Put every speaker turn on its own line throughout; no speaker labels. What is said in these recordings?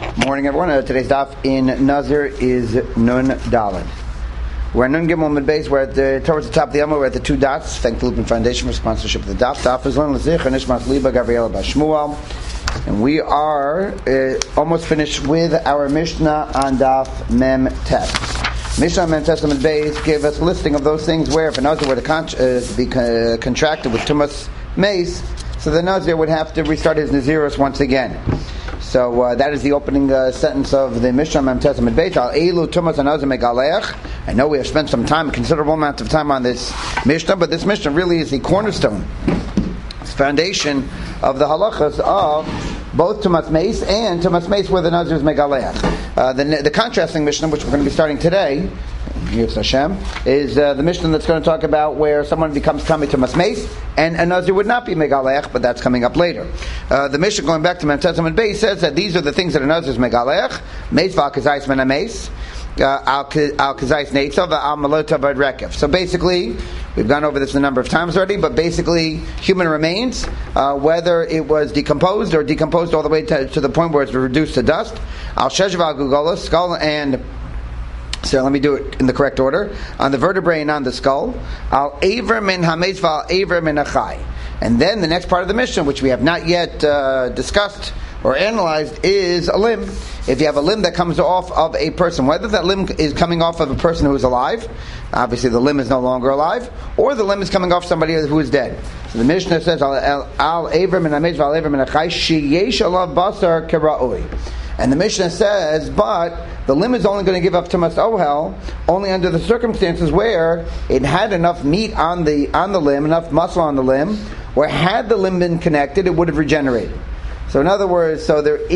Morning, everyone. Today's daf in Nazir is Nun Daled. We're Nun Gimel Mid Beis. We're towards the top of the Amud. We're at the two dots. Thank the Lupin Foundation for sponsorship of the daf. Daf is Lon L'Zich and Nishmas Liba Gabriela Bashmuel. And we are almost finished with our Mishnah on daf Mem Tet. Mishnah on Mem Tet Mid Beis gave us a listing of those things where if a Nazir were to be contracted with Tumas Mace, so the Nazir would have to restart his Nazirus once again. So that is the opening sentence of the Mishnah Mem Tet Mid Beis. Al Eilu Tumas Nazir Megaleach. I know we have spent some time, a considerable amount of time on this Mishnah, but this Mishnah really is the cornerstone, it's the foundation of the halachas of both Tumas Mace and Tumas Mace where the Nazir is Megaleach. The contrasting Mishnah, which we're going to be starting today, Yitz Hashem, is the Mishnah that's going to talk about where someone becomes Tamei Tumas Mace and a Nazir would not be Megaleach, but that's coming up later. The Mishnah, going back to Mem Tet Mid Beis, says that these are the things that a Nazir is Megaleach: Mace Val Kazais Mena Mace, Al Kazais Neitzav, Al Malota Bad Rekev. So basically, we've gone over this a number of times already, but basically, human remains, whether it was decomposed or decomposed all the way to the point where it's reduced to dust, Al Sheshav Al Gugola, skull and... So let me do it in the correct order. On the vertebrae and on the skull. Al Aver min Hametz Val Aver min Achai. And then the next part of the Mishnah, which we have not yet discussed or analyzed, is a limb. If you have a limb that comes off of a person, whether that limb is coming off of a person who is alive, obviously the limb is no longer alive, or the limb is coming off somebody who is dead. So the Mishnah says, Al Aver min Hametz Val Aver min Achai Sheyesh Alav Basar Kera'oi. And the Mishnah says, but the limb is only going to give up Tumas Ohel only under the circumstances where it had enough meat on the limb, enough muscle on the limb, where had the limb been connected, it would have regenerated. So in other words, so there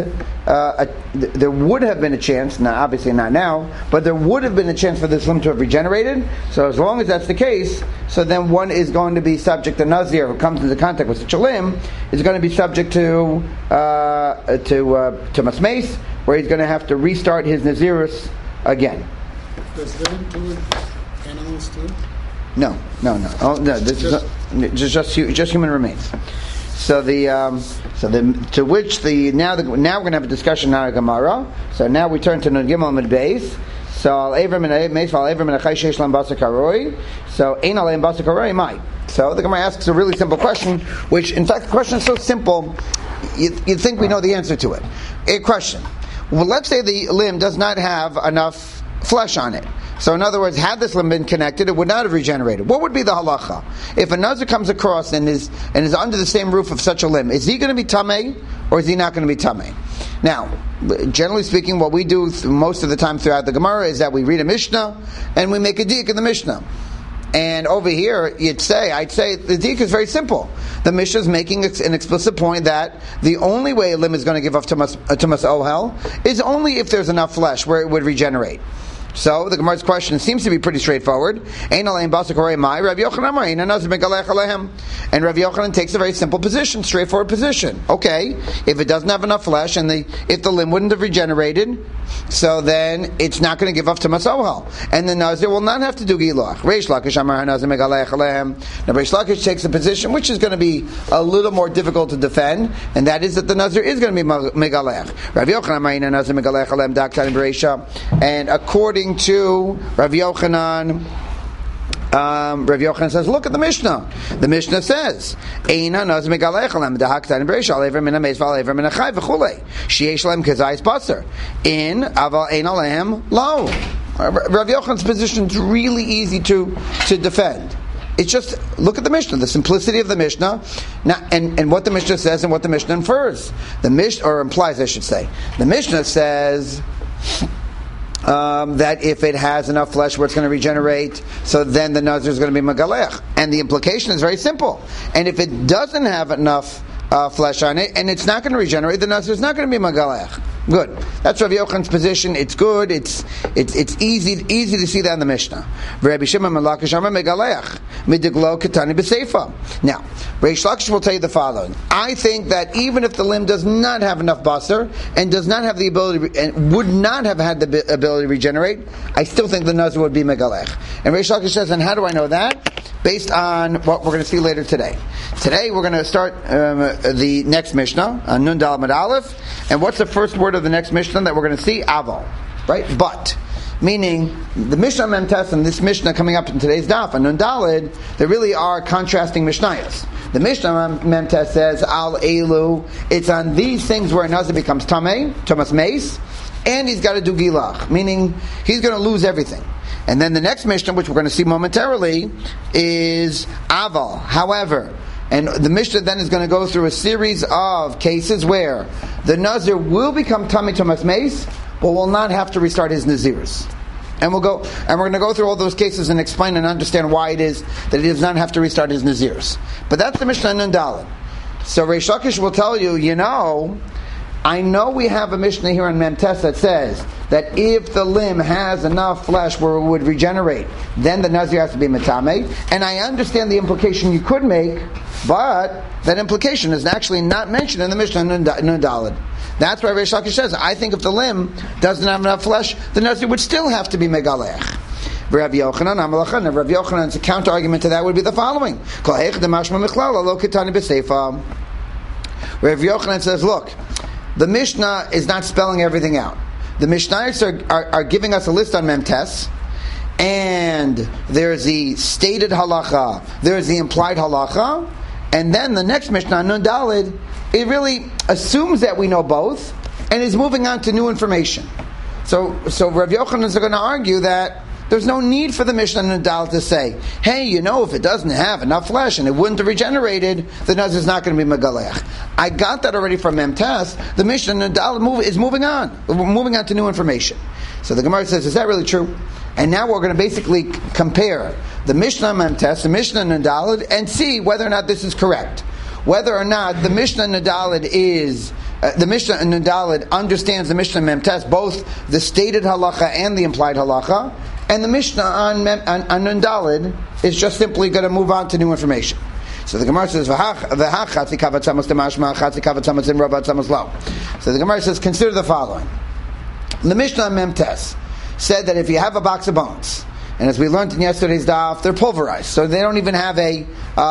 would have been a chance, now obviously not now, but there would have been a chance for this limb to have regenerated. So as long as that's the case, so then one is going to be subject to Nazir, who comes into contact with such a limb, is going to be subject to Tumas Mace, where he's going to have to restart his Nazirus again.
Does that include animals too?
No. Oh, no, this is just human remains. So now we're going to have a discussion now in Gemara. So now we turn to Nun Gimel Mid Beis. So Al Aver min Mace Val Aver min Achai Sheish Lam Basar Karoi. So Ein Aleim Basar Karoi Mai. So the Gemara asks a really simple question, which in fact the question is so simple you'd think we know the answer to it. A question. Well, let's say the limb does not have enough flesh on it. So in other words, had this limb been connected, it would not have regenerated. What would be the halacha? If a Nazir comes across and is under the same roof of such a limb, is he going to be tamei or is he not going to be tamei? Now, generally speaking, what we do most of the time throughout the Gemara is that we read a Mishnah and we make a dik in the Mishnah. And over here, I'd say the dik is very simple. The Mishnah is making an explicit point that the only way a limb is going to give off Tumas Ohel is only if there's enough flesh where it would regenerate. So the Gemara's question seems to be pretty straightforward. And Rav Yochanan takes a very simple position, straightforward position. Okay, if it doesn't have enough flesh and if the limb wouldn't have regenerated, so then it's not going to give off Tumas Ohel, and the Nazir will not have to do Giluach. Reish Lakish takes a position which is going to be a little more difficult to defend, and that is that the Nazir is going to be Megalech. Rav Yochanan, and according to Rav Yochanan, Rav Yochanan says, look at the Mishnah. The Mishnah says, Eina Nazir Megalech Alem Dahaktan Bereisha Alever Min Hametz Val Alever Min Achai V'chulei Sheyesh Lem Kazais Basar In Aval Ein Alehem Lo. Rav Yochanan's position is really easy to defend. It's just, look at the Mishnah, the simplicity of the Mishnah, now, and what the Mishnah says and what the Mishnah infers. The Mishnah, or implies, I should say. The Mishnah says that if it has enough flesh where it's going to regenerate, so then the Nazir is going to be Megalech. And the implication is very simple. And if it doesn't have enough flesh on it, and it's not going to regenerate, the Nazir is not going to be Megalech. Good. That's Rav Yochanan's position. It's good. It's easy to see that in the Mishnah. Rabbi Shimon Malakish Amar Megaleach Midiglo Ketani B'Seifa. Now, Reish Lakish will tell you the following. I think that even if the limb does not have enough basar and does not have the ability and would not have had the ability to regenerate, I still think the Nazir would be Megalech. And Reish Lakish says, and how do I know that? based on what we're going to see later today. Today we're going to start the next Mishnah, Nun Daled Amud Aleph, and what's the first word of the next Mishnah that we're going to see? Aval, right? But. Meaning, the Mishnah Memtes and this Mishnah coming up in today's daf, and Nun Daled, there really are contrasting Mishnayos. The Mishnah Memtes says, Al Elu, it's on these things where a Nazir becomes Tameh, Tumas Meis, and he's got to do Gilach, meaning he's going to lose everything. And then the next Mishnah, which we're going to see momentarily, is Aval. However, and the Mishnah then is going to go through a series of cases where the Nazir will become Tameh Tumas Meis, but will not have to restart his Nazirus. And we're going to go through all those cases and explain and understand why it is that he does not have to restart his Nazirus. But that's the Mishnah Nun Daled. So Reish Lakish will tell you, I know we have a Mishnah here in Memtes that says that if the limb has enough flesh where it would regenerate, then the Nazir has to be Metameh. And I understand the implication you could make, but that implication is actually not mentioned in the Mishnah Nun Daled. That's why Reish Lakish says, I think if the limb doesn't have enough flesh, the Nazir would still have to be Megalech. Rav Yochanan's counter argument to that would be the following. Rav Yochanan says, look, the Mishnah is not spelling everything out. The Mishnayos are giving us a list on Memtes, and there's the stated halacha, there's the implied halacha, and then the next Mishnah, Nun Daled, it really assumes that we know both, and is moving on to new information. So Rav Yochanan is going to argue that there's no need for the Mishnah Nun Daled to say, hey, if it doesn't have enough flesh and it wouldn't have regenerated, the Nazir is not going to be Megalech. I got that already from Memtes. The Mishnah Nun Daled is moving on. We're moving on to new information. So the Gemara says, is that really true? And now we're going to basically compare the Mishnah Memtes, the Mishnah Nun Daled, and see whether or not this is correct. Whether or not the Mishnah Nun Daled is the Mishnah Nun Daled understands the Mishnah Memtes, both the stated halacha and the implied halacha, and the Mishnah on Nun Daled is just simply going to move on to new information. So the Gemara says, So the Gemara says, consider the following. The Mishnah Memtes said that if you have a box of bones, and as we learned in yesterday's daf, they're pulverized, so they don't even have an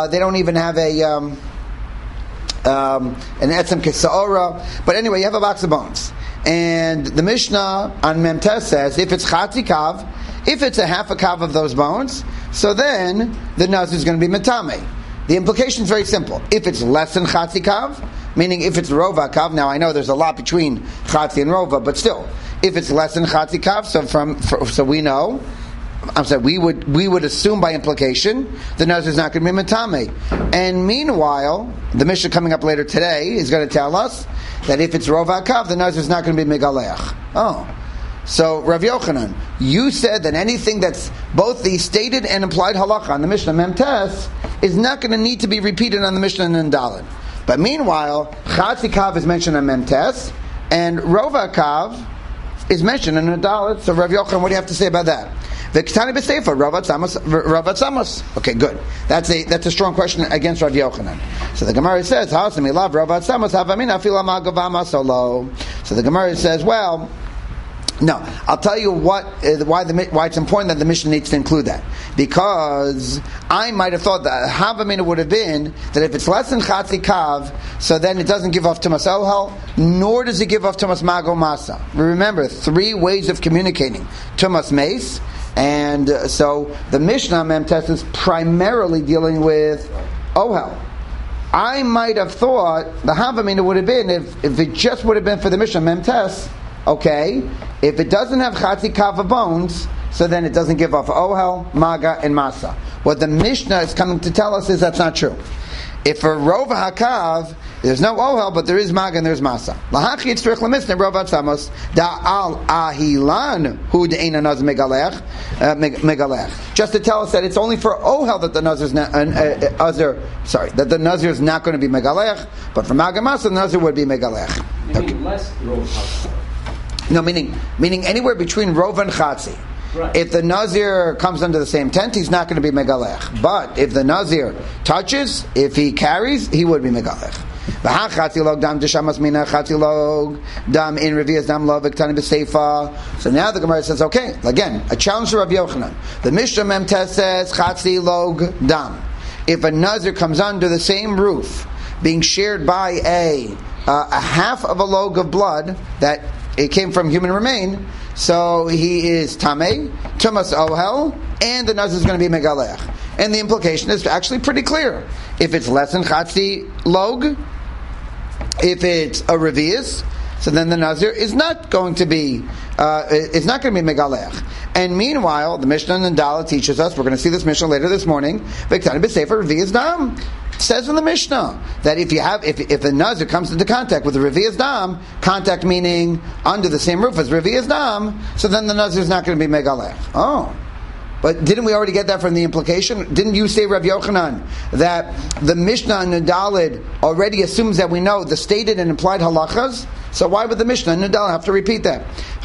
etzem kesaora. But anyway, you have a box of bones, and the Mishnah on Memtes says if it's chatzi kav, if it's a half a kav of those bones, so then the Nazir is going to be metameh. The implication is very simple. If it's less than chatzi kav, meaning if it's rova kav, now I know there's a lot between chatzi and rova, but still, if it's less than chatzi kav, so we know. We would assume by implication the Nazir is not going to be metameh. And meanwhile, the Mishnah coming up later today is going to tell us that if it's rova kav, the Nazir is not going to be megaleach. Oh. So, Rav Yochanan, you said that anything that's both the stated and implied halacha on the Mishnah Memtes is not going to need to be repeated on the Mishnah Nun Daled. But meanwhile, Chatzi Kav is mentioned on Memtes, and Rova Kav is mentioned in Nun Daled. So, Rav Yochanan, what do you have to say about that? V'ktani b'seifa, Rav Atzamos. Okay, good. That's a strong question against Rav Yochanan. So the Gemara says, "Hasami lav Rav Atzamos havamina fila magavama solo." So the Gemara says, well, no, I'll tell you why it's important that the Mishnah needs to include that. Because I might have thought that Havamina would have been that if it's less than Chatzi Kav, so then it doesn't give off Tumas Ohel, nor does it give off Tumas Mago Masa. Remember, 3 ways of communicating. Tumas Meis, and so the Mishnah Memtes is primarily dealing with Ohel. I might have thought the Havamina would have been, if it just would have been for the Mishnah Memtes, okay, if it doesn't have Chatzi Kav of bones, so then it doesn't give off Ohel, Maga, and Masa. What the Mishnah is coming to tell us is that's not true. If for Rova HaKav, there's no Ohel, but there is Maga and there's Masa. Lahachi it's Tzrich L'misne, Rova Atzamos, Da'al Ahilan, Hu De'ena Naz Megalech. Just to tell us that it's only for Ohel that the Nazir is not going to be Megalech, but for Maga and Masa, the Nazir would be Megalech.
Okay. Less Rova HaKav.
No, meaning anywhere between Rova and Chatzi. Right. If the Nazir comes under the same tent, he's not going to be Megalech. But if the Nazir touches, if he carries, he would be Megalech. V'hachatzi log dam deshamas mina chatzi log dam in revias dam lo v'ktani b'seifa. So now the Gemara says, okay, again, a challenge to Rav Yochanan. The Mishnah Memtes says chatzi log dam. If a nazir comes under the same roof, being shared by a half of a log of blood that it came from human remain, so he is tamei, tumas ohel, and the nazir is going to be megalech. And the implication is actually pretty clear. If it's less than chatzi log, if it's a revius, so then the nazir is not going to be megalech. And meanwhile, the Mishnah and Dala teaches us. We're going to see this Mishnah later this morning. V'ktani b'sefer revius dam. Says in the Mishnah that if a nazir comes into contact with a revius dam, contact meaning under the same roof as revius dam, so then the nazir is not going to be megalech. Oh. But didn't we already get that from the implication? Didn't you say, Rav Yochanan, that the Mishnah and Nudalid already assumes that we know the stated and implied halachas? So why would the Mishnah and Nudalid have to repeat that?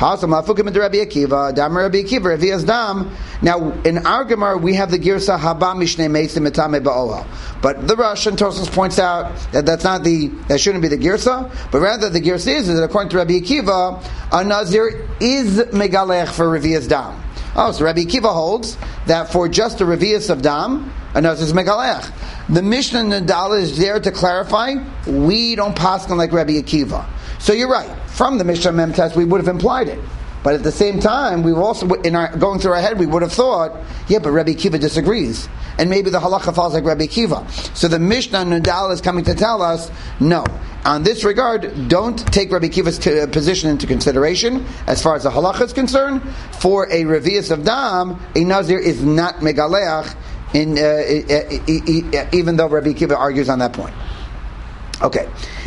Now, in our Gemara, we have the Girsa Haba Mishnei Meisim Etame Ba'oha. But the Rosh and Tosfos points out that that shouldn't be the Girsa, but rather the Girsa is that according to Rabbi Akiva, a Nazir is Megalech for Revi'as Dam. Oh, so Rabbi Akiva holds that for just a revius of dam, a nazir is megalech. The Mishnah Nadal is there to clarify, we don't paskin like Rabbi Akiva. So you're right. From the Mishnah Mem test, we would have implied it. But at the same time, we also, going through our head, we would have thought, yeah, but Rabbi Akiva disagrees. And maybe the halacha falls like Rabbi Akiva. So the Mishnah Nadal is coming to tell us, no. On this regard, don't take Rabbi Akiva's position into consideration as far as the halacha is concerned. For a revius of dam, a nazir is not megaleach, even though Rabbi Akiva argues on that point. Okay.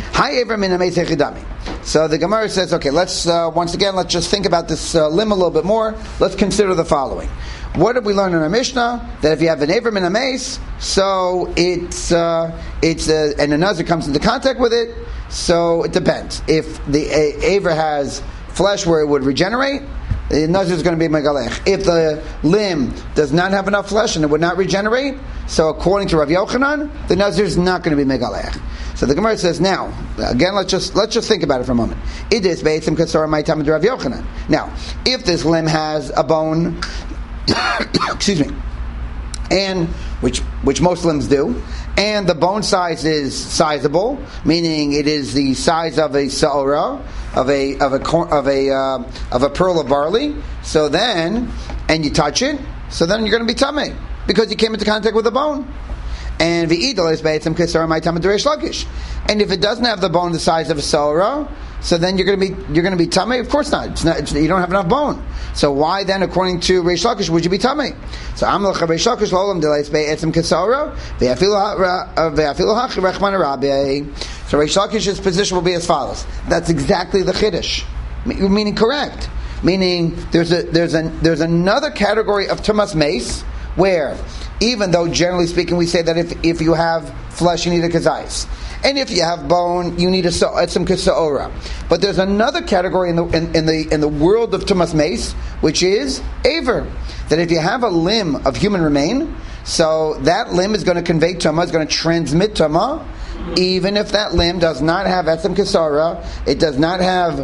So the Gemara says, okay, let's just think about this limb a little bit more. Let's consider the following. What did we learn in our Mishnah? That if you have an Aver min a mace, so and a nazir comes into contact with it, so it depends. If the Aver has flesh where it would regenerate, the nazir is going to be megalech. If the limb does not have enough flesh and it would not regenerate, so according to Rav Yochanan, the nazir is not going to be megalech. So the Gemara says, now, again, let's just think about it for a moment. It is Beitzim Katsora my time to Rav Yochanan. Now, if this limb has a bone, excuse me, and which most limbs do, and the bone size is sizable, meaning it is the size of a saora, of a pearl of barley. So then, and you touch it, so then you're going to be tamei because you came into contact with the bone. And v'idol is beitzim kesara my tam d'reish lakish. And if it doesn't have the bone the size of a saora, so then you're going to be tamei. Of course not. You don't have enough bone. So why then, according to Reish Lakish, would you be tamei? So amlach Reish Lakish lolam delays beitzim kesara ve'afilu hach rechman rabbi. So Reish Lakish's position will be as follows. That's exactly the chiddush, meaning correct. Meaning there's another category of tumas mace where, even though generally speaking we say that if you have flesh you need a kazais, and if you have bone you need some kasaora. But there's another category in the world of tumas mace, which is aver, that if you have a limb of human remain, so that limb is going to convey tumah, is going to transmit tumah, even if that limb does not have etzem kasaora, it does not have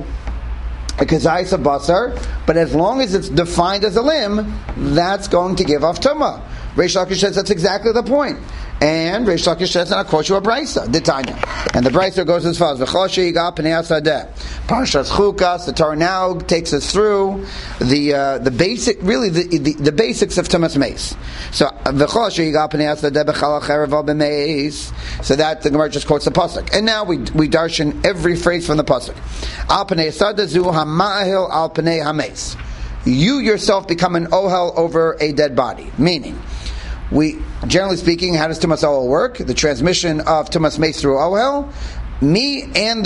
a kazais of basar, but as long as it's defined as a limb, that's going to give off tumah. Reish Lakish says that's exactly the point. And Reish Lakish says, "Not kosher brayso, Tanya." And the brayso goes as follows: V'chol she'iga pnei hasadeh. Parshas Chukas. The Torah now takes us through the basic, really the basics of tumas mace. So v'chol she'iga pnei hasadeh b'chal acherev al b'meis. So that the Gemara just quotes the pasuk, and now we darshan every phrase from the pasuk. Al pnei hasadeh zu hama'ahil al pnei hameis. You yourself become an ohel over a dead body, meaning. Generally speaking, how does Tumas Ohel work? The transmission of Tumas Mace through Ohel, me and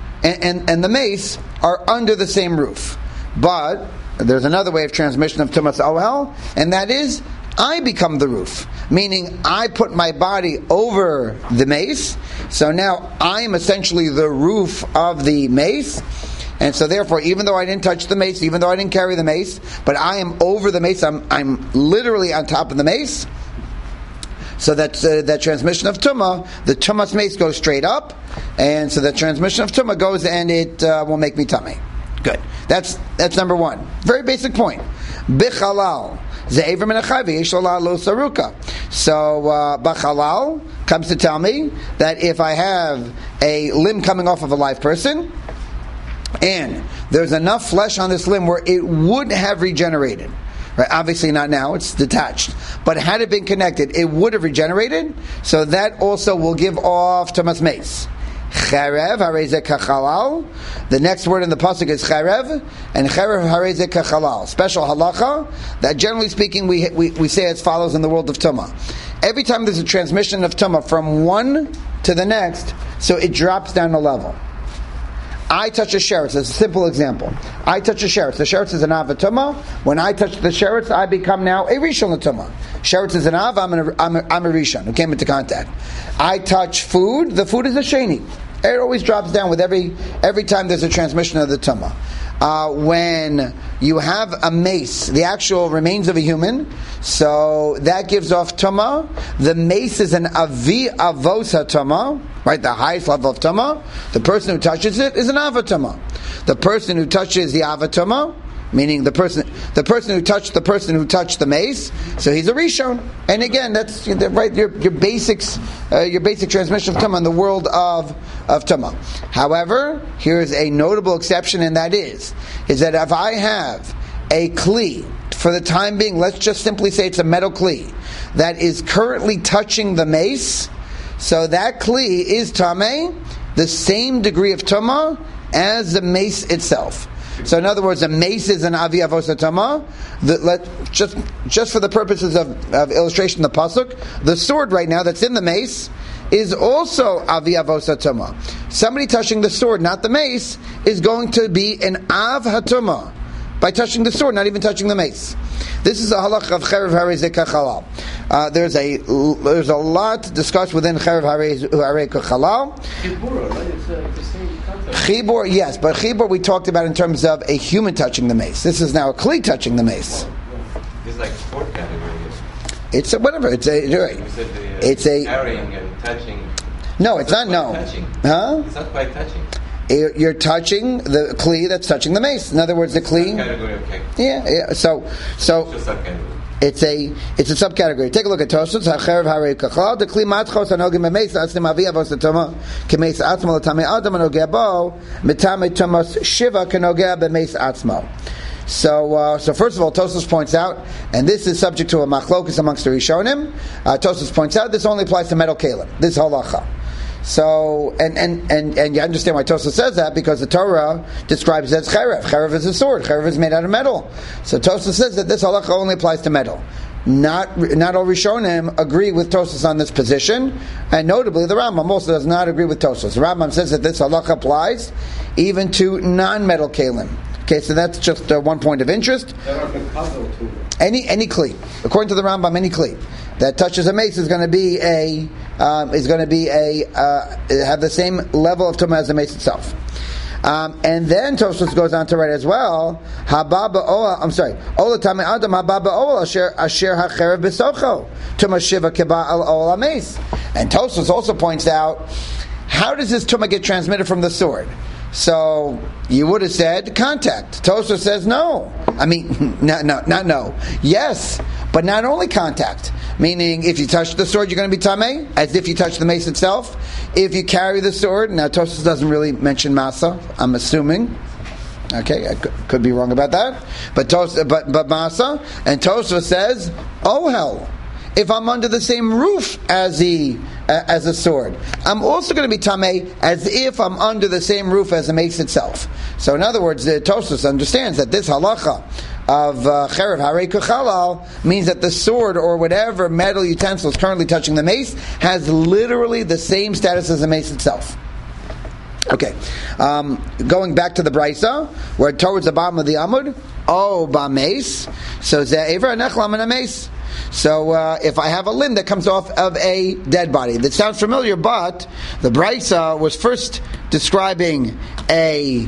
the mace are under the same roof. But there's another way of transmission of Tumas Ohel, and that is I become the roof. Meaning I put my body over the mace, so now I'm essentially the roof of the mace. And so therefore, even though I didn't touch the mace, even though I didn't carry the mace, but I am over the mace, I'm literally on top of the mace. so that transmission of tumah, the tumas mace goes straight up, and so the transmission of tumah goes and it will make me tummy. Good. That's number one. Very basic point. Bichalal. So Bachalal comes to tell me that if I have a limb coming off of a live person, and there's enough flesh on this limb where it would have regenerated, right? Obviously not now, it's detached. But had it been connected, it would have regenerated, so that also will give off tumas mace. Cherev hareze kachalal. The next word in the pasuk is cherev, and cherev hareze kachalal. Special halacha that, generally speaking, we say as follows in the world of tumah. Every time there's a transmission of tumah from one to the next, so it drops down a level. I touch a sheretz. That's a simple example. I touch a sheretz. The sheretz is an av tumah. When I touch the sheretz, I become now a rishon tumah. Sheretz is an av. I'm a rishon who came into contact. I touch food. The food is a sheni. It always drops down with every time there's a transmission of the tumah. When you have a mace, the actual remains of a human, so that gives off tumah. The mace is an avi avos hatumah, right? The highest level of tumah. The person who touches it is an avatumah. The person who touches the avatumah, meaning the person who touched the mace, so he's a rishon. And again, that's right. Your basic transmission of tumah in the world of tumah. However, here is a notable exception, and that is that if I have a kli, for the time being, let's just simply say it's a metal kli that is currently touching the mace, so that kli is tameh, the same degree of tumah as the mace itself. So in other words, a mace is an avi avosa tamah. Just for the purposes of illustration, the pasuk, the sword right now that's in the mace is also avi avosa tamah. Somebody touching the sword, not the mace, is going to be an av hatumah by touching the sword, not even touching the mace. This is a halach of cherev harei kachalal. There's a lot discussed within cherev harei kachalal.
Chibur, right? It's the same concept.
Chibur, yes, but chibur we talked about in terms of a human touching the mace. This is now a kli touching the mace.
It's like sport category.
It's a whatever. It's a. Right. It's a
carrying and touching.
No, it's not. No,
touching.
Huh?
It's not quite touching.
You're touching the kli that's touching the mace. In other words, the kli.
Category of cake.
Yeah. So
It's a subcategory.
it's a subcategory. Take a look at Tosfos. Hacherev harei kachal. The kli matchos anogim b'meis atzim avi avos atoma kemeis atzmo l'tamei adam anogeh bo mitamei tomos shiva kenogeh b'meis atzmo. So first of all, Tosfos points out, and this is subject to a machlokus amongst the Rishonim. Tosfos points out this only applies to metal kalim. This halacha. So and you understand why Tosfos says that, because the Torah describes it as cherev. Cherev is a sword. Cherev is made out of metal. So Tosfos says that this halacha only applies to metal. Not all Rishonim agree with Tosfos on this position, and notably the Rambam also does not agree with Tosfos. The Rambam says that this halacha applies even to non-metal kalim. Okay, so that's just one point of interest. Any kli, according to the Rambam, any kli that touches a mace is going to be have the same level of tumah as the mace itself. And then Tosfos goes on to write as well, Ola tame adam hababa ola asher hacherev besocho tumah shiva keba al ola mace. And Tosfos also points out, how does this tumah get transmitted from the sword? So you would have said contact. Tosfos says no. I mean, not no. Yes, but not only contact. Meaning, if you touch the sword, you're going to be tameh, as if you touch the mace itself. If you carry the sword, now Tosfos doesn't really mention masa, I'm assuming. Okay, I could be wrong about that. But masa, and Tosfos says, oh hell, if I'm under the same roof as a sword, I'm also going to be tameh as if I'm under the same roof as the mace itself. So in other words, the Tosfos understands that this halacha of cherev harei kachalal means that the sword or whatever metal utensil is currently touching the mace has literally the same status as the mace itself. Okay, going back to the Brisa, we're towards the bottom of the Amud. Ba mace. So ze'ever nechlam and a mace. So if I have a limb that comes off of a dead body, that sounds familiar, but the Brisa was first describing a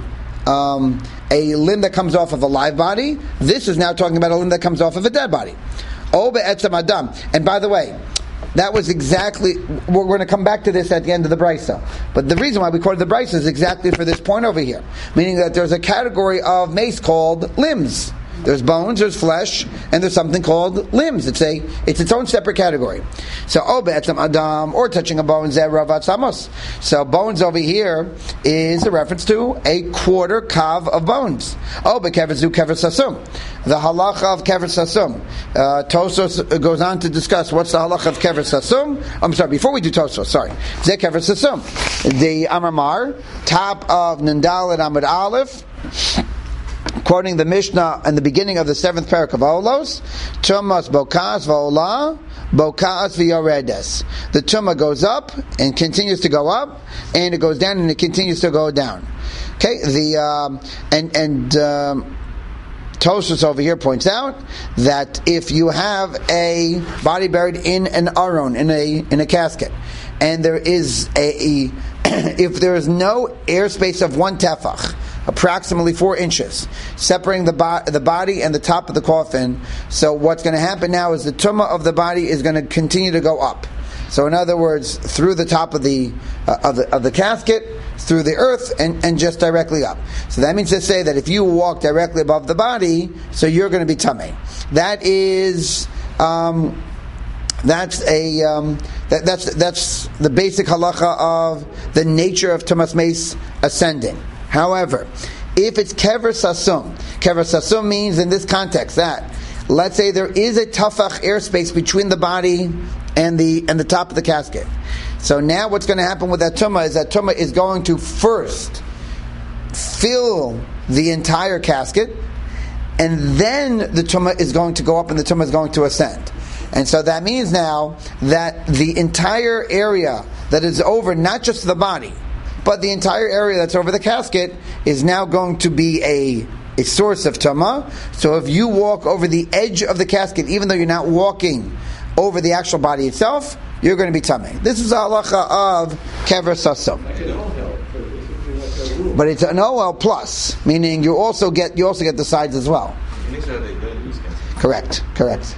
limb that comes off of a live body. This is now talking about a limb that comes off of a dead body. And by the way, that was exactly, we're going to come back to this at the end of the Brisa. But the reason why we quoted the Brisa is exactly for this point over here. Meaning that there's a category of mace called limbs. There's bones, there's flesh, and there's something called limbs. It's its own separate category. So, be'etzem adam, or touching a bone, zeh ravat samos. So, bones over here is a reference to a quarter kav of bones. Be'kever zu kever sasum. The halacha of kever sasum. Tosos goes on to discuss what's the halacha of kever sasum. I'm sorry, before we do Tosos, zeh kever sasum. The Amar, top of Nandal and Amud Aleph, quoting the Mishnah in the beginning of the 7th parak of Olos, Tumas bokas v'olah, bokas v'yoredes. The Tumah goes up and continues to go up, and it goes down and it continues to go down. Okay, Tosfos over here points out that if you have a body buried in an aron, in a casket, and there is if there is no airspace of 1 tefach, approximately 4 inches, separating the body and the top of the coffin. So what's going to happen now is the tumah of the body is going to continue to go up. So in other words, through the top of the casket, through the earth, and just directly up. So that means to say that if you walk directly above the body, so you're going to be tamei. That is that's the basic halacha of the nature of tumas meis ascending. However, if it's kever sasum means in this context that, let's say there is a tafach airspace between the body and the top of the casket. So now what's going to happen with that tumah is going to first fill the entire casket, and then the tumah is going to go up and the tumah is going to ascend. And so that means now that the entire area that is over not just the body, but the entire area that's over the casket is now going to be a source of tumah. So if you walk over the edge of the casket, even though you're not walking over the actual body itself, you're going to be tamei. This is the halacha of kever sasum. But it's an OL plus, meaning you also get the sides as well. Correct.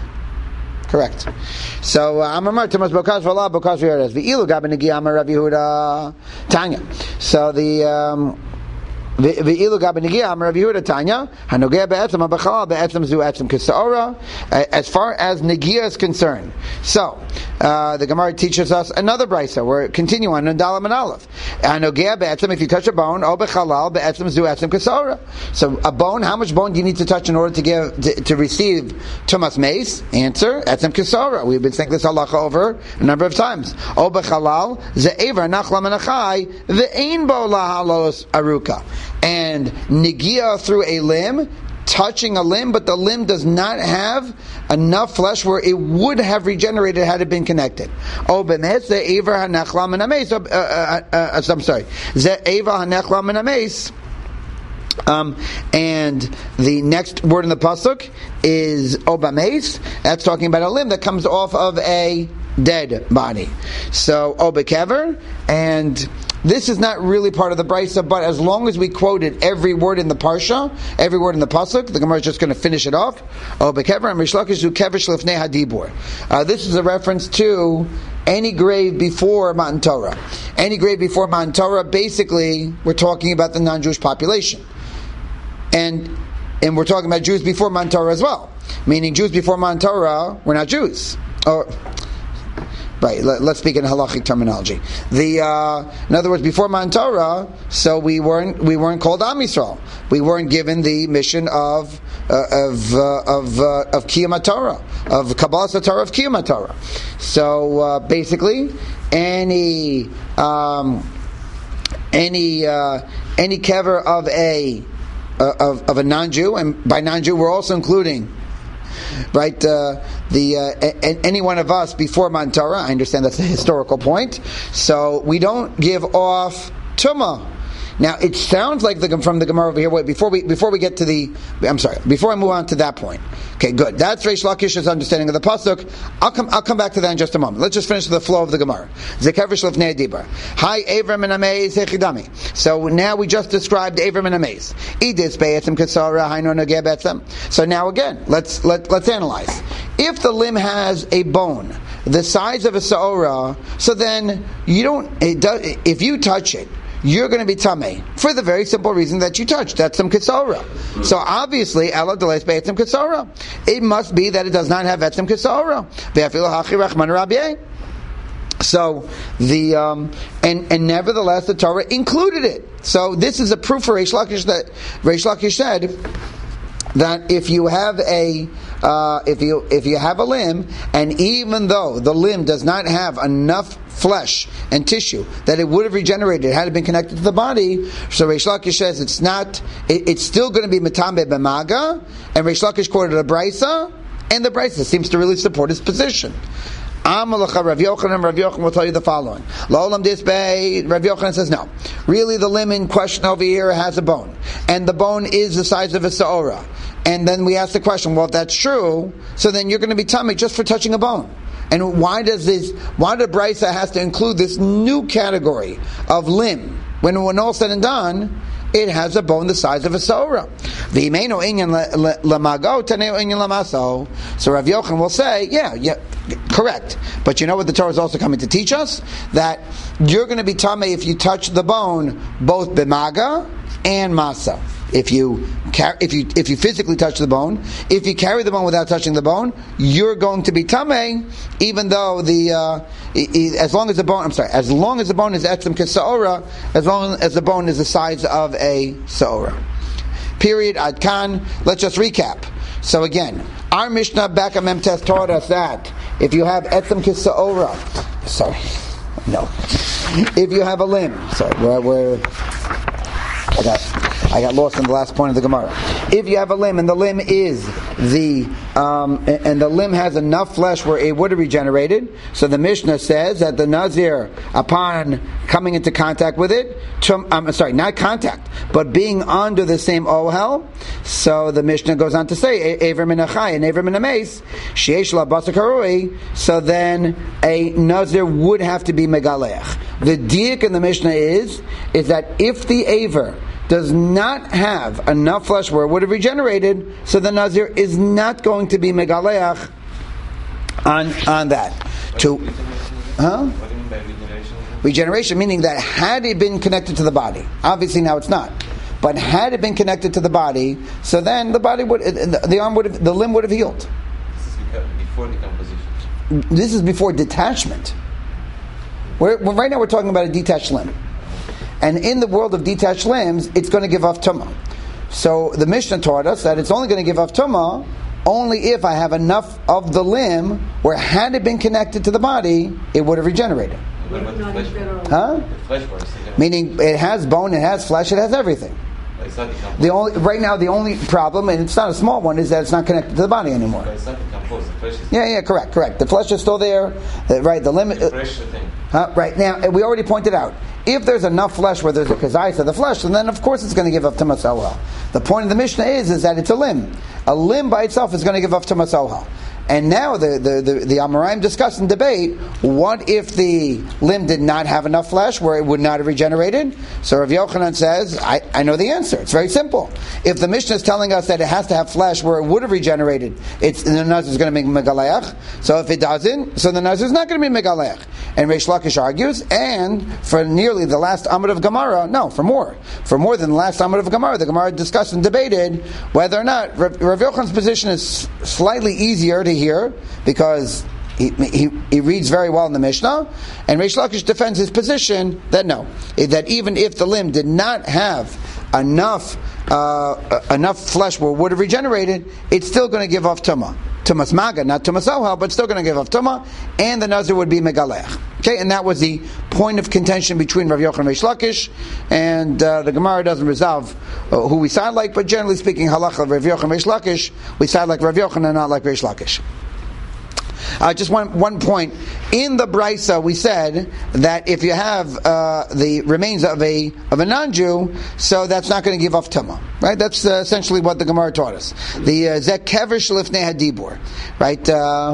So Amar Tumas bokas v'olah bokas v'yoredes v'ilu gaben negi Amar Rav Yehuda Tanya. So the v'ilu gaben negi Amar Rav Yehuda Tanya hanogeh be'etzem abachala be'etzem zu etzem k'saora. As far as negia is concerned, so the Gemara teaches us another brisa. We're continuing on Dalam and Aleph. Hanogeh be'etzem, if you touch a bone, o bechalal be'etzem zu etzem k'saora. So a bone, how much bone do you need to touch in order to receive tumas meis? Answer: etzem k'saora. We've been saying this halacha over a number of times. O bechalal ze'ever nachla menachai ve'ein bo lahalos aruka. And negia through a limb, touching a limb, but the limb does not have enough flesh where it would have regenerated had it been connected. I'm sorry. And the next word in the pasuk is obames. That's talking about a limb that comes off of a dead body. So obekever, and this is not really part of the brisa, but as long as we quoted every word in the parsha, every word in the pasuk, the Gemara is just going to finish it off. Obekever and Rishlakish zu kevish lifnei hadibur. This is a reference to any grave before Matan Torah. Any grave before Matan Torah, basically, we're talking about the non-Jewish population. And we're talking about Jews before Matan Torah as well. Meaning Jews before Matan Torah were not Jews. Right, let's speak in halachic terminology. In other words, before Matan Torah, so we weren't called Am Yisrael. We weren't given the mission of Kiyum HaTorah, of Kabbalas HaTorah, of Kiyum HaTorah. So basically, any kever of a non-Jew, and by non-Jew we're also including, right, any one of us before Matan Torah. I understand that's a historical point. So we don't give off tumah. Now it sounds like from the Gemara over here. Wait, before we get to before I move on to that point. Okay, good. That's Reish Lakish's understanding of the pasuk. I'll come back to that in just a moment. Let's just finish the flow of the Gemara. Zekevish lefnei dibar. Hi, Avram and Amez hechidami. So now we just described Avram and Amez. Idis be'etzem kasara hainu nogeh be'etzem. So now again, let's analyze. If the limb has a bone the size of a Sa'ora, so then you don't, if you touch it, you're going to be tamei for the very simple reason that you touched. That's some kisora. So obviously, ela deles be'etzem kisora. It must be that it does not have etzem kisora. Ve'afilu hachi rachman rabbiyeh. So and nevertheless the Torah included it. So this is a proof for Reish Lakish that Reish Lakish said that if you have a limb, and even though the limb does not have enough flesh and tissue that it would have regenerated had it been connected to the body, so Reish Lakish says it's still going to be metambe b'maga, and Reish Lakish quoted a brisa, and the brisa seems to really support his position. Rav Yochanan will tell you the following. La'olam disbei, Rav Yochanan says no. Really, the limb in question over here has a bone, and the bone is the size of a Sa'ora. And then we ask the question, well, if that's true, so then you're going to be tummy just for touching a bone. And why the Brisa has to include this new category of limb? When all said and done, it has a bone the size of a Sa'ora. So Rav Yochanan will say, yeah, correct. But you know what the Torah is also coming to teach us? That you're going to be tamei if you touch the bone, both b'maga and masa. If you physically touch the bone, if you carry the bone without touching the bone, you're going to be tamei, even though as long as the bone is etzem kesa'ora, as long as the bone is the size of a sa'ora. Period. Ad kan. Let's just recap. So again, our Mishnah back at Memtes taught us that if you have etzem kesa'ora, if you have a limb, I got lost in the last point of the Gemara. If you have a limb and the limb is and the limb has enough flesh where it would have regenerated, so the Mishnah says that the Nazir, upon coming into contact with it, not contact, but being under the same ohel, so the Mishnah goes on to say, Ever min achai and Ever min ames, sheyesh la basar karui, so then a Nazir would have to be megaleach. The diak in the Mishnah is that if the Aver does not have enough flesh where it would have regenerated, so the Nazir is not going to be megaleach on that.
What do you mean by regeneration?
Regeneration meaning that had it been connected to the body, obviously now it's not, but had it been connected to the body, so then the limb would have healed.
This is before decomposition.
This is before detachment. Right now we're talking about a detached limb. And in the world of detached limbs, it's going to give off tumah. So the Mishnah taught us that it's only going to give off tumah only if I have enough of the limb where had it been connected to the body, it would have regenerated.
What about the flesh part?
Huh?
The flesh part.
Meaning it has bone, it has flesh, it has everything.
It's not decomposed.
Right now the only problem, and it's not a small one, is that it's not connected to the body anymore.
But it's not decomposed. The flesh is...
Yeah, correct. The flesh is still there. Right, the limit...
It's a fresh thing.
Right, now, we already pointed out, if there's enough flesh where there's a kazayis of the flesh, then of course it's going to give up tumas ohel. The point of the Mishnah is that it's a limb. A limb by itself is going to give up tumas ohel. And now the Amoraim discuss and debate, what if the limb did not have enough flesh where it would not have regenerated? So Rav Yochanan says, I know the answer. It's very simple. If the Mishnah is telling us that it has to have flesh where it would have regenerated, the Nazir is going to make megaleach. So if it doesn't, so the Nazir is not going to be megaleach. And Reish Lakish argues, and for nearly the last Amud of Gemara, for more than the last Amud of Gemara, the Gemara discussed and debated whether or not Rav Yochanan's position is slightly easier to hear because he reads very well in the Mishnah, and Reish Lakish defends his position that no, that even if the limb did not have enough flesh where it would have regenerated, it's still going to give off tumah. Tumas maga, not tumas ohel, but still going to give off tumah, and the Nazir would be megalech. Okay, and that was the point of contention between Rav Yochanan and Reish Lakish, and the Gemara doesn't resolve who we side like, but generally speaking, halacha Rav Yochanan and Reish Lakish, we side like Rav Yochanan, not like Reish Lakish. Just one point. In the Brisa, we said that if you have the remains of a non-Jew, so that's not going to give off tumah, right? That's essentially what the Gemara taught us. The zek kevish lifnei hadibur, right?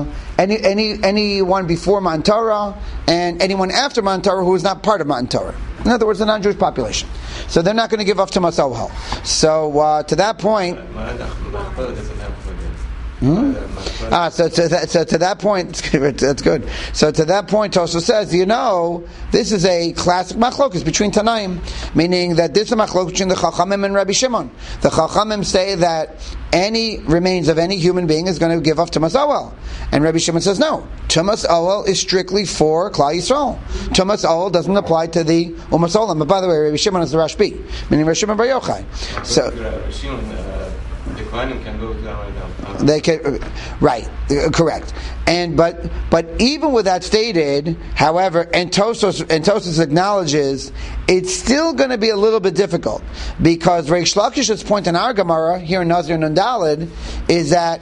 Anyone before Matan Torah and anyone after Matan Torah who is not part of Matan Torah. In other words, the non-Jewish population. So they're not going to give off tumas ohel. So to that point. So to that point, that's good. So to that point, Tosfos says, this is a classic machlokus between Tanaim, meaning that this is a machlokus between the Chachamim and Rabbi Shimon. The Chachamim say that any remains of any human being is going to give off Tumas Oel, and Rabbi Shimon says no. Tumas Oel is strictly for Klal Yisrael. Tumas Oel doesn't apply to the Umas Olam. But by the way, Rabbi Shimon is the Rashbi, meaning Rabbi Shimon Bar Yochai. So.
The Kohanim can go to that
They can, right, correct. And but even with that stated, however, and Tosfos acknowledges it's still going to be a little bit difficult because Reish Lakish's point in our Gemara here in Nazir Nun Daled is that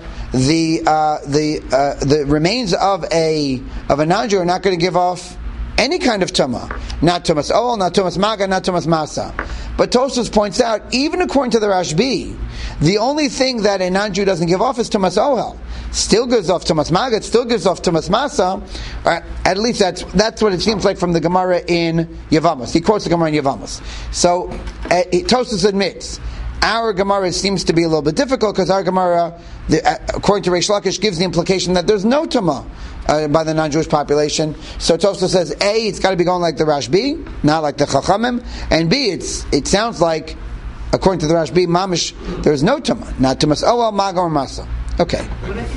the remains of a non-Jew are not going to give off any kind of tumah, not tumas ol, not tumas maga, not tumas masa. But Tosfos points out, even according to the Rashbi, the only thing that a non-Jew doesn't give off is tumas ohel. Still gives off tumas maga, it still gives off tumas masa. At least that's what it seems like from the Gemara in Yevamos. He quotes the Gemara in Yevamos. So Tosfos admits our Gemara seems to be a little bit difficult because our Gemara, according to Reish Lakish, gives the implication that there's no tumah by the non-Jewish population. So Tosfos says, A, it's got to be going like the Rashbi, not like the Chachamim, and B, it sounds like, according to the Rashbi, Mamish, there's no tumah, not tumas Oel, Maga, or Masa. Okay.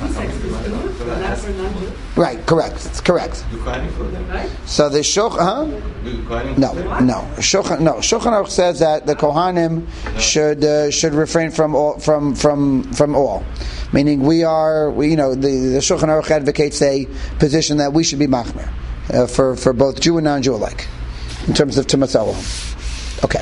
Right, correct. It's correct. So the Shulchan, No. Shulchan Aruch says that the Kohanim should refrain from all. Meaning the Shulchan Aruch advocates a position that we should be machmer for both Jew and non-Jew alike in terms of tumas Oel. Okay.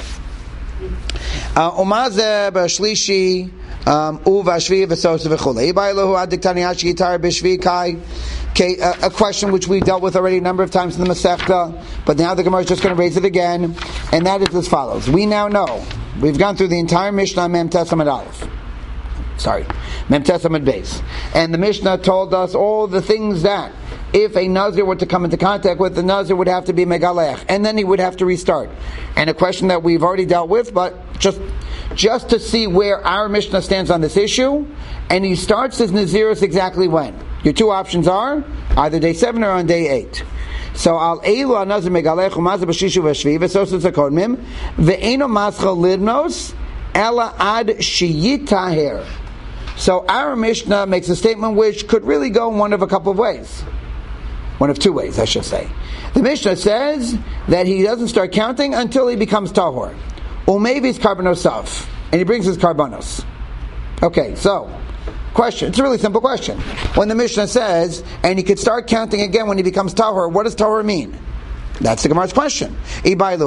Umazeh b'shlishi uvashvi v'sosa v'chulei. Bailahu adik taniyashi yitar b'shvi kai. Okay, a question which we dealt with already a number of times in the Masechta, but now the Gemara is just going to raise it again, and that is as follows. We now know, we've gone through the entire Mishnah Mem Tes Amud Aleph. Mem Tes Amud Beis. And the Mishnah told us all the things that if a Nazir were to come into contact with, the Nazir would have to be Megalech, and then he would have to restart. And a question that we've already dealt with, but just to see where our Mishnah stands on this issue, and he starts his Nazirus exactly when. Your two options are either day 7 or on day 8. So al eilu anazir megalech u'mazir b'shishu v'shvi v'sosus hakodmim ve'eno maschal lidnos ela ad sheyitaher. So our Mishnah makes a statement which could really go in one of a couple of ways. One of two ways, I should say. The Mishnah says that he doesn't start counting until he becomes tahor. Maybe it's karbonosaf, and he brings his karbonos. Okay, so question. It's a really simple question. When the Mishnah says, and he could start counting again when he becomes tahor, what does tahor mean? That's the Gemara's question. Are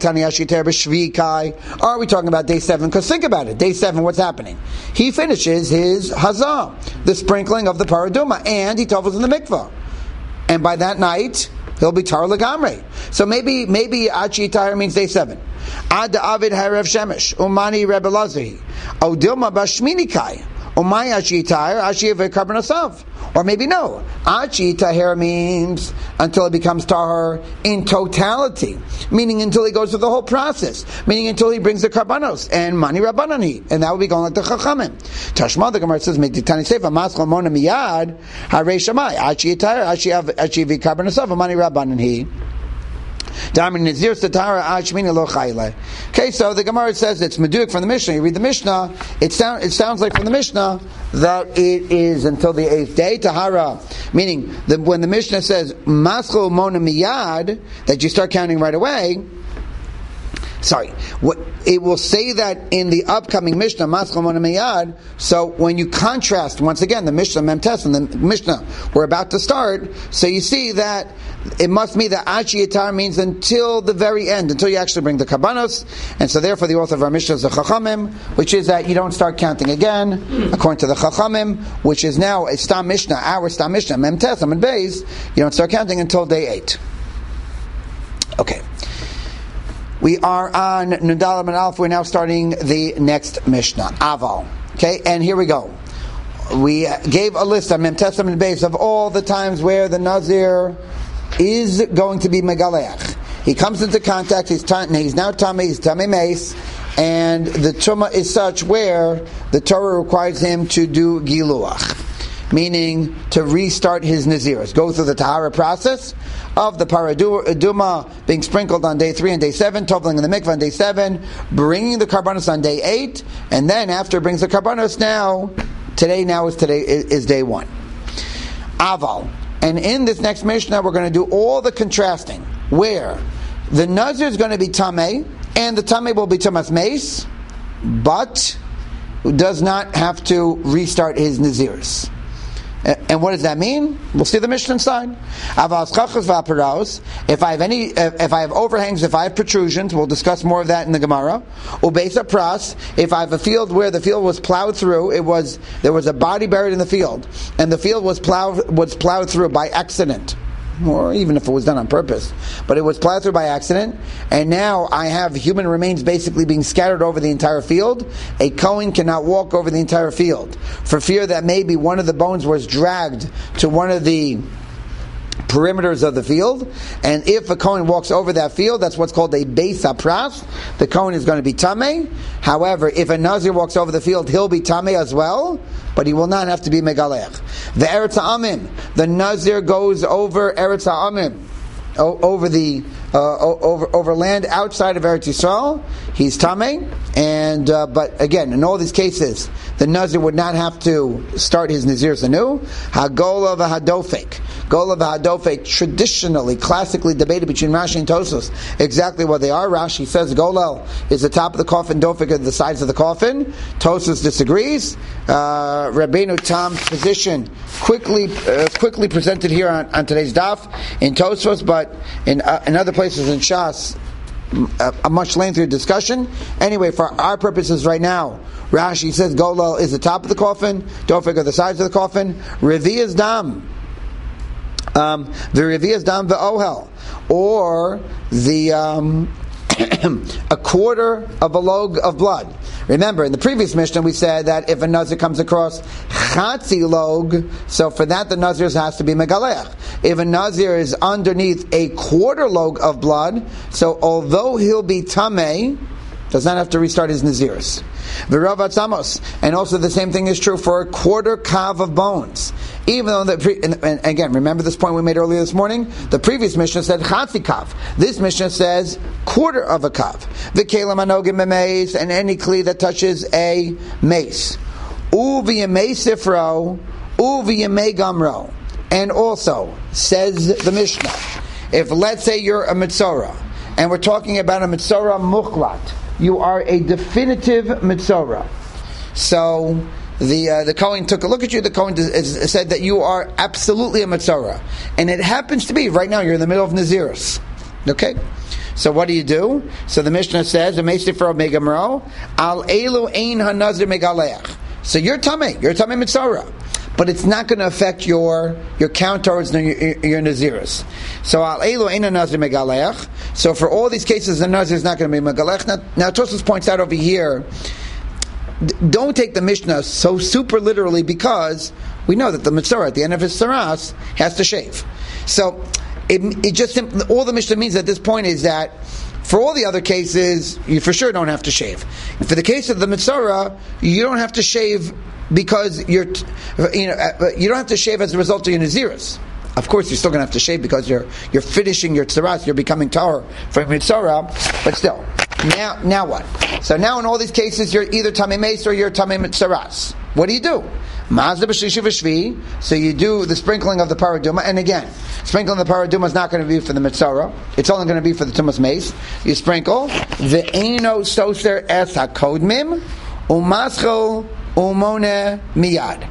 we talking about day 7? Because think about it. Day 7, what's happening? He finishes his hazah, the sprinkling of the paraduma, and he tovels in the mikvah. And by that night, he'll be tar legamre. So maybe Achi Tahir means day 7. Ad Avid Harev Shemesh, Umani Rebbe Lazahi, Odilma Bashminikai, Umay Achi Tahir, Achi Karban Asav. Or maybe no. Achi Tahir means until it becomes Tahir in totality. Meaning until he goes through the whole process. Meaning until he brings the Karbanos. And Mani Rabbanani. And that would be going like the Chachamim. Tashma, the Gemara says, Tani Sefer, Maschal Mona Miyad, Harei Shamai, Achi Tahir, Achi Karban Asav, Mani Rabbanani. Okay, so the Gemara says it's Meduik from the Mishnah. You read the Mishnah, it sounds like from the Mishnah that it is until the 8th day, Tahara, meaning when the Mishnah says Maschal Mona Miyad, that you start counting right away. It will say that in the upcoming Mishnah, Maschal Mona Miyad. So when you contrast, once again, the Mishnah, Mem Tes, and the Mishnah we're about to start, so you see that it must be that Achi Yitar means until the very end, until you actually bring the Karbanos. And so therefore the author of our Mishnah is the Chachamim, which is that you don't start counting again, according to the Chachamim, which is now a Stam Mishnah, our Stam Mishnah, Mem Tes, Amud Beis, you don't start counting until day 8. Okay. We are on Nun Daled Amud Aleph. We're now starting the next Mishnah, Aval. Okay, and here we go. We gave a list on Mem Tes Amud Beis of all the times where the Nazir is going to be Megaleach. He comes into contact, he's now Tamei, he's Tamei Meis, and the Tumah is such where the Torah requires him to do Giluach. meaning to restart his Naziris. Go through the Tahara process of the Paraduma being sprinkled on day 3 and day 7, toveling in the mikvah on day 7, bringing the Karbanos on day 8, and then after it brings the Karbanos, today is day 1. Aval. And in this next Mishnah, we're going to do all the contrasting, where the Nazir is going to be Tameh, and the Tameh will be Tamas Meis, but does not have to restart his Naziris. And what does that mean? We'll see the Mishnah inside. If I have overhangs, if I have protrusions, we'll discuss more of that in the Gemara. Ubeisa pras, if I have a field where the field was plowed through, there was a body buried in the field, and the field was plowed through by accident, or even if it was done on purpose, but it was plowed through by accident, and now I have human remains basically being scattered over the entire field. A Kohen cannot walk over the entire field for fear that maybe one of the bones was dragged to one of the perimeters of the field, and if a Kohen walks over that field, that's what's called a Beis HaPras. The Kohen is going to be Tameh. However, if a Nazir walks over the field, he'll be Tameh as well, but he will not have to be Megalech. The Eretz HaAmim, the Nazir goes over Eretz HaAmim, over land outside of Eretz Yisrael. He's Tameh, and but again, in all these cases, the Nazir would not have to start his Naziris anew. Hagola v'hadofek. Gola v'hadofek, traditionally, classically debated between Rashi and Tosfos exactly what they are. Rashi says Golel is the top of the coffin, Dofek is the sides of the coffin. Tosfos disagrees. Rabbeinu Tam's position quickly presented here on today's daf in Tosfos, but in other places in Shas, a much lengthier discussion. Anyway, for our purposes right now, Rashi says Golel is the top of the coffin, Dofek are the sides of the coffin. Revi is dam. The Revi is dam ve'ohel, or the a quarter of a log of blood. Remember, in the previous Mishnah we said that if a Nazir comes across Chatzi log, so for that the Nazir has to be Megalech. If a Nazir is underneath a quarter log of blood, so although he'll be Tameh, does not have to restart his Naziris. V'rav atzamos, and also the same thing is true for a quarter kav of bones. Even though and again, remember this point we made earlier this morning? The previous Mishnah said chatzi kav. This Mishnah says quarter of a kav. V'kelam anogim b'meis, and any kli that touches a mace. Uv'yemei sifro, uv'yemei gamro. And also, says the Mishnah, if let's say you're a mitzorah, and we're talking about a mitzorah muchlat, you are a definitive mitzorah. So the Kohen took a look at you. The Kohen said that you are absolutely a mitzorah, and it happens to be right now you're in the middle of Naziris. Okay, so what do? So the Mishnah says, "Meisifro megamro al elu ein hanazir megaleach." So you're tamei mitzorah, but it's not going to affect your count towards your Naziris. So al elu ein hanazir megaleach. So for all these cases, the Nazir is not going to be megalech. Now Tosfos points out over here, don't take the Mishnah so super literally, because we know that the Mitzorah at the end of his Saras has to shave. So it just all the Mishnah means at this point is that for all the other cases, you for sure don't have to shave. For the case of the Mitzorah, you don't have to shave because you don't have to shave as a result of your Naziris. Of course, you're still going to have to shave because you're finishing your tzaras, you're becoming tahor from mitzorah, but still. Now what? So now in all these cases, you're either tamei meis or you're tamei mitzaras. What do? Mazda b'shlishi v'shvi. So you do the sprinkling of the paraduma, and again, sprinkling the paraduma is not going to be for the mitzorah. It's only going to be for the tumas meis. You sprinkle ve'eno soser es hakodmim umaschel umone miyad.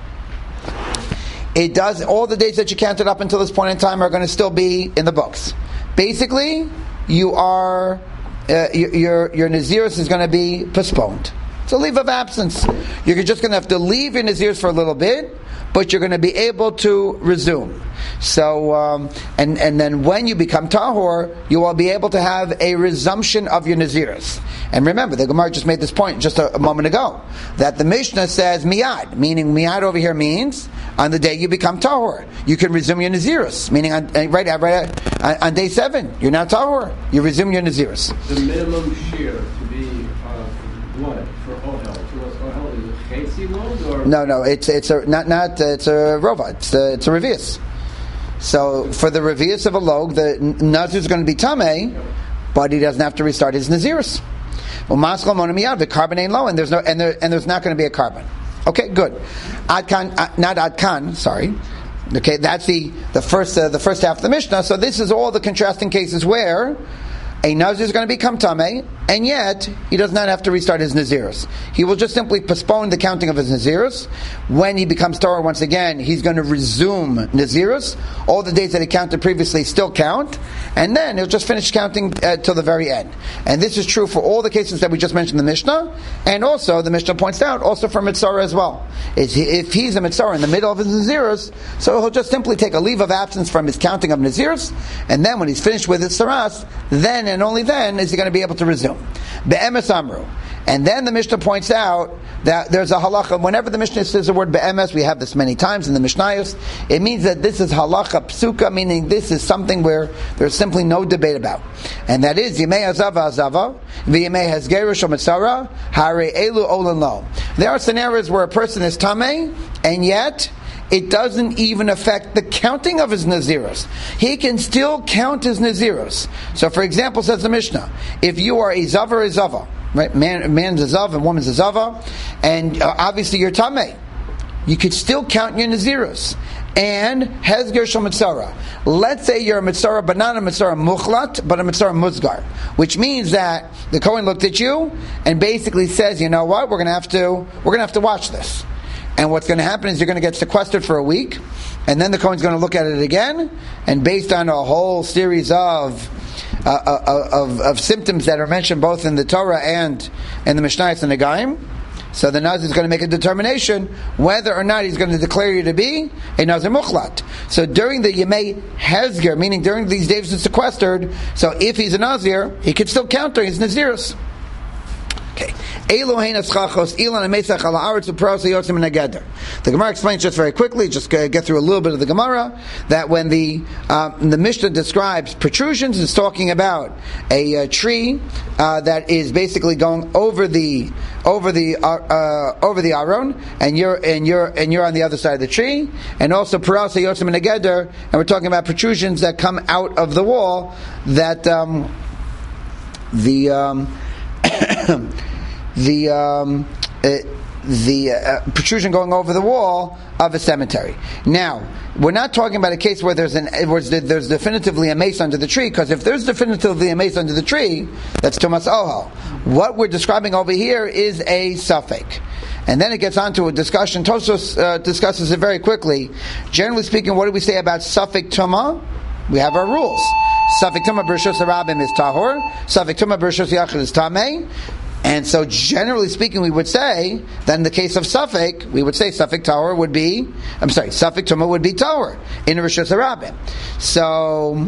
It does, all the days that you counted up until this point in time are going to still be in the books. Basically, you are your Naziris is going to be postponed. It's a leave of absence. You're just going to have to leave your Naziris for a little bit, but you're going to be able to resume. So, and then when you become tahor, you will be able to have a resumption of your Naziris. And remember, the Gemara just made this point just a moment ago, that the Mishnah says miyad, meaning miyad over here means on the day you become tahor, you can resume your Naziris, meaning on day 7, you're now tahor, you resume your Naziris.
The minimum shear to be blood for ohel, to us ohel is Casey load or
No, it's a it's a rova. It's a revius. So for the revius of a log, the nazir is going to be tamei, but he doesn't have to restart his nazirus. Well, maskal monamiyad, the carbon ain't low, and there's not going to be a carbon. Okay, good. Adkan, not adkan. Sorry. Okay, that's the first half of the Mishnah. So this is all the contrasting cases where a nazir is going to become tamei, and yet he does not have to restart his nazirus. He will just simply postpone the counting of his nazirus. When he becomes Torah once again, he's going to resume nazirus. All the days that he counted previously still count, and then he'll just finish counting till the very end. And this is true for all the cases that we just mentioned in the Mishnah, and also the Mishnah points out also for Mitzvah as well. If he's a Mitzvah in the middle of his nazirus, so he'll just simply take a leave of absence from his counting of nazirus, and then when he's finished with his saras, then and only then is he going to be able to resume. Be'emes amru. And then the Mishnah points out that there's a halacha. Whenever the Mishnah says the word be'emes, we have this many times in the Mishnayos, it means that this is halacha psuka, meaning this is something where there's simply no debate about. And that is, Yimei azava azava, v'yimei hasgerush o mitzara, hare elu olan lo. There are scenarios where a person is tamei, and yet it doesn't even affect the counting of his naziros. He can still count his naziros. So, for example, says the Mishnah, if you are a zav or a zava, right? Man's a zav and woman's a zava, and obviously you're tamei, you could still count your naziros. And hezger shel mitzara. Let's say you're a mitzara, but not a mitzara muchlat, but a mitzara muzgar, which means that the Kohen looked at you and basically says, you know what, we're going to have to watch this. And what's going to happen is you're going to get sequestered for a week, and then the Kohen's going to look at it again, and based on a whole series of symptoms that are mentioned both in the Torah and in the Mishnayos and the Gaim, so the Nazir is going to make a determination whether or not he's going to declare you to be a Nazir Mukhlat. So during the Yemei Hezger, meaning during these days he's sequestered, so if he's a Nazir, he could still count during his Nazirus. Okay. The Gemara explains just very quickly, just get through a little bit of the Gemara, that when the Mishnah describes protrusions, it's talking about a tree that is basically going over the Aron, and you're on the other side of the tree, and also Parasa Yotzim Negeder, and we're talking about protrusions that come out of the wall that the protrusion going over the wall of a cemetery. Now, we're not talking about a case where there's definitively a mace under the tree, because if there's definitively a mace under the tree, that's Tumas Ohel. What we're describing over here is a suffix. And then it gets on to a discussion. Tosfos discusses it very quickly. Generally speaking, what do we say about suffix Tumah? We have our rules. Suffix Tumah B'Rishos Harabim is Tahor. Suffix Tumah B'Rishos Yachid is Tamei. And so, generally speaking, we would say that in the case of Suffolk, we would say Suffolk Tower would be, Suffolk Tumah would be Tower in Rishus Harabim. So,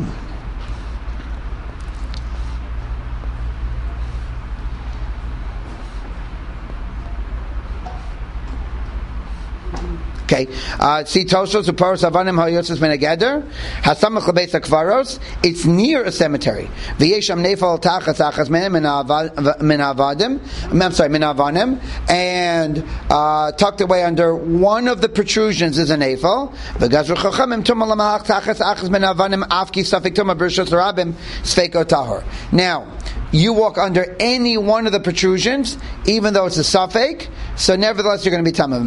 okay. See Toshos Uparos Avanim Hayotzes Menegeder Hasamach Lebeis Akvaros. It's near a cemetery. V'yesham Nefal Tachas Achas Menavadim. I'm sorry, Menavanim, and tucked away under one of the protrusions is a Nefal. V'gazru Chachamim Tumah Lamahach Tachas Achas Menavanim Afki Safik Tumah B'Rishos Harabim Sfeiko Tahor. Now, you walk under any one of the protrusions, even though it's a suffix, so nevertheless you're going to be tamei.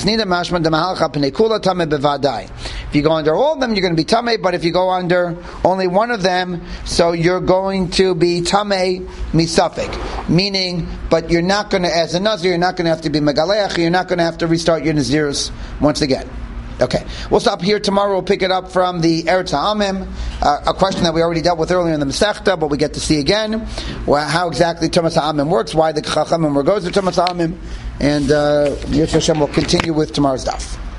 If you go under all of them, you're going to be tamei, but if you go under only one of them, so you're going to be tamei misafik. Meaning, but you're not going to, as a nazir, you're not going to have to be megaleach, you're not going to have to restart your nazirus once again. Okay, we'll stop here. Tomorrow we'll pick it up from the Eretz HaAmim, a question that we already dealt with earlier in the Masechta, but we get to see again how exactly Tumas HaAmim works, why the Chachamim were goes to Tumas HaAmim, and Yisrael Hashem will continue with tomorrow's daf.